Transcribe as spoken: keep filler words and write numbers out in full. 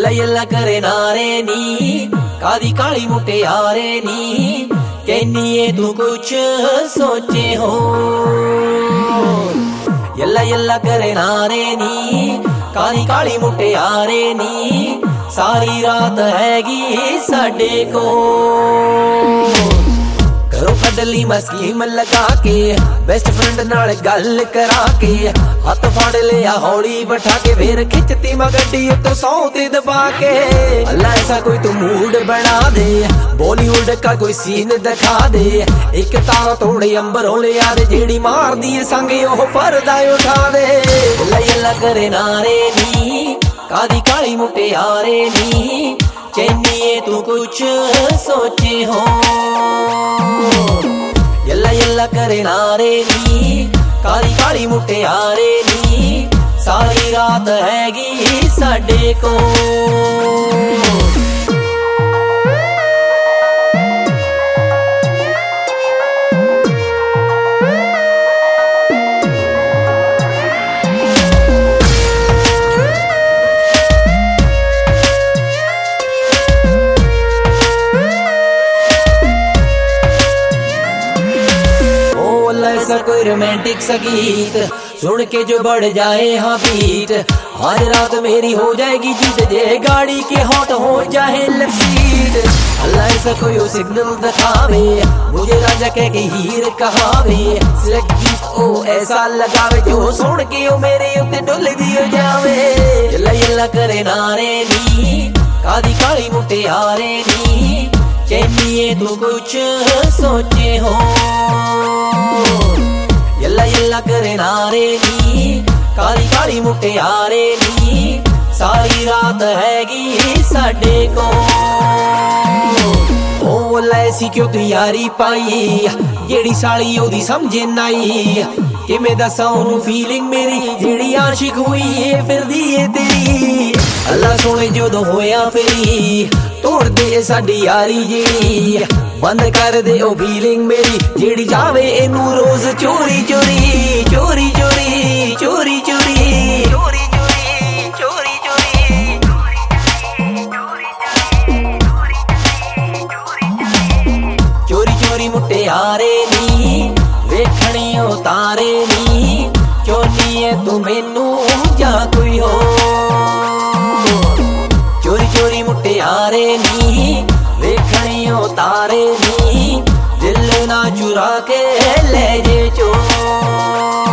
Yalla Yalla करे नारे नी कादी काली मुटियारे नी कहनी तू कुछ सोचे हो। यल्ला यल्ला करे नारे नी काली काली मुटियारे नी सारी रात हैगी साडे को। घरों कदली मैं स्कीम लगा के बेस्ट फ्रेंड नाल गल करा के हथ फड़ लिया हौली बैठा के फिर खिंचती मैं गड्डी तो सौते दबा के। अल्लाह ऐसा कोई तू मूड बना दे बॉलीवुड का कोई सीन दिखा दे एक तारा तोड़े अंबरों ले आ दे जेड़ी मार दिए संगे ओह पर्दा उठा दे। यल्ला यल्ला करे नारे नी कादी काली मुटियारे नी कहनी तू कुछ सोचे हो। यल्ला यल्ला करे नारे नी काली काली मुटियारे नी सारी रात हैगी साडे को। ऐसा कोई रोमांटिक सा गीत सुन के जो बढ़ जाए हाँ बीट हर रात मेरी हो जाएगी जीत जे गाड़ी के हॉट हो जाए लेफ्ट सीट। अल्लाह ऐसा कोई सिग्नल दिखावे मुझे राजा कह के हीर कहावे सिलेक्ट गीत ओ ऐसा लगावे जो सुन के ओ मेरे उत्ते डुल दियो जावे। यल्ला यल्ला करे नारे नी कादी काली मुटियारे नी कहनी तू कुछ सोचे हो। यल्ला यल्ला करे नारे नी काली काली मुटियारे नी सारी रात हैगी साडे को। ओ ऐसी क्यों तू यारी पाई जेड़ी साली ओदी समझे नाई किवें दसां ओनू फीलिंग मेरी जेड़ी आशिक हुई है फिरदी है तेरी। अल्लाह सोने जदों होया फेरी तोड़ दे साडी यारी जेड़ी बंद कर दे ओ फीलिंग मेरी जेड़ी जावे एनू रोज चोरी चोरी चोरी चोरी चोरी चोरी चोरी चोरी चोरी चोरी चोरी मुटियारे नी वेखणी ओ तारे नी चोनी है तू मैनू जा कोई हो। चोरी चोरी मुटियारे नी वेखणी ओ तारे नी दिल ना चुरा के ले जे चो।